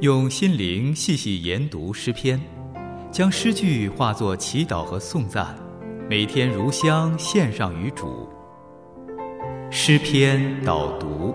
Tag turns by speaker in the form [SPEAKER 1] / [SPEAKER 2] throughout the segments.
[SPEAKER 1] 用心灵细细研读诗篇，将诗句化作祈祷和颂赞，每天如香献上于主。诗篇导读。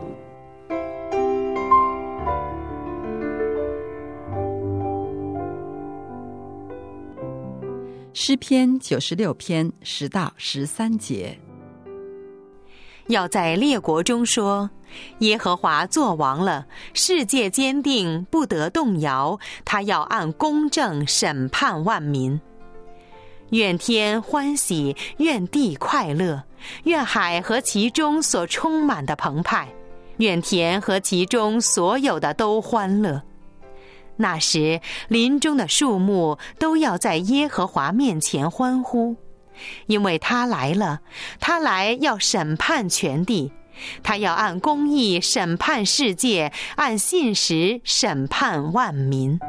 [SPEAKER 2] 诗篇96篇10到13节。
[SPEAKER 3] 要在列国中说，耶和华作王了，世界坚定，不得动摇，他要按公正审判万民。愿天欢喜，愿地快乐，愿海和其中所充满的澎湃，愿田和其中所有的都欢乐。那时，林中的树木都要在耶和华面前欢呼，因为他来了，他来要审判全地，他要按公义审判世界，按信实审判万民。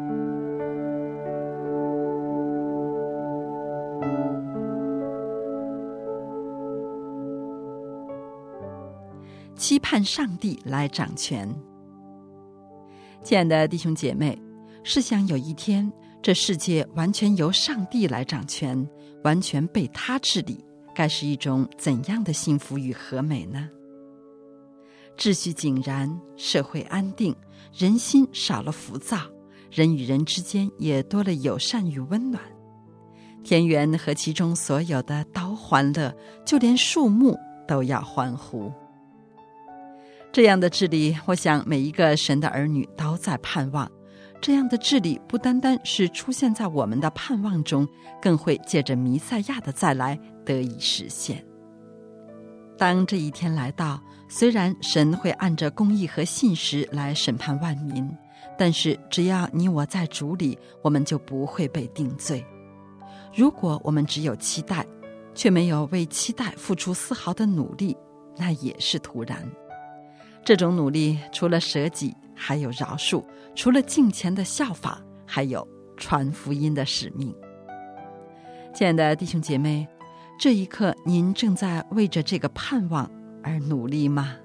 [SPEAKER 2] 期盼上帝来掌权。亲爱的弟兄姐妹，试想有一天，这世界完全由上帝来掌权，完全被他治理，该是一种怎样的幸福与和美呢？秩序井然，社会安定，人心少了浮躁，人与人之间也多了友善与温暖，田园和其中所有的都欢乐，就连树木都要欢呼。这样的治理，我想每一个神的儿女都在盼望。这样的治理不单单是出现在我们的盼望中，更会借着弥赛亚的再来得以实现。当这一天来到，虽然神会按着公义和信实来审判万民，但是只要你我在主里，我们就不会被定罪。如果我们只有期待，却没有为期待付出丝毫的努力，那也是徒然。这种努力除了舍己，还有饶恕；除了敬虔的效法，还有传福音的使命。亲爱的弟兄姐妹，这一刻您正在为着这个盼望而努力吗？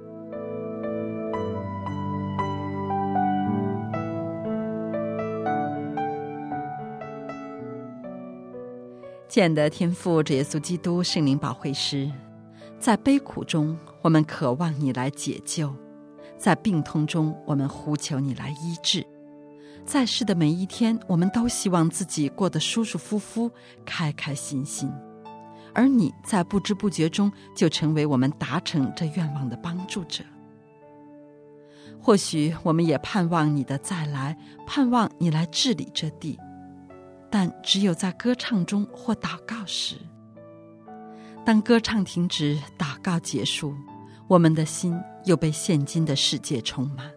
[SPEAKER 2] 亲爱的天父主耶稣基督圣灵保惠师，在悲苦中我们渴望你来解救，在病痛中我们呼求你来医治，在世的每一天我们都希望自己过得舒舒服服，开开心心，而你在不知不觉中就成为我们达成这愿望的帮助者。或许我们也盼望你的再来，盼望你来治理这地，但只有在歌唱中或祷告时。当歌唱停止，祷告结束，我们的心又被现今的世界充满。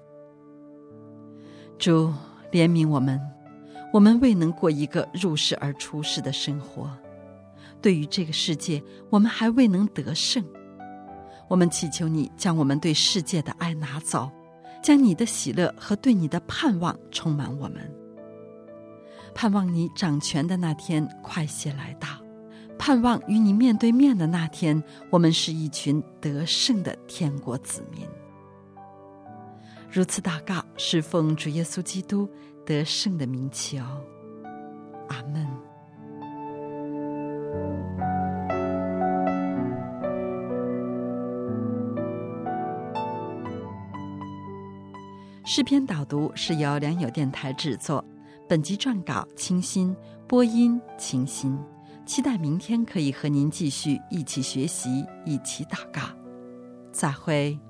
[SPEAKER 2] 主，怜悯我们，我们未能过一个入世而出世的生活，对于这个世界，我们还未能得胜。我们祈求你将我们对世界的爱拿走，将你的喜乐和对你的盼望充满我们。盼望你掌权的那天快些来到，盼望与你面对面的那天，我们是一群得胜的天国子民。如此祷告，是奉主耶稣基督得胜的名求。阿们。诗篇导读是由良友电台制作，本集撰稿清新，播音清新。期待明天可以和您继续一起学习，一起祷告。再会。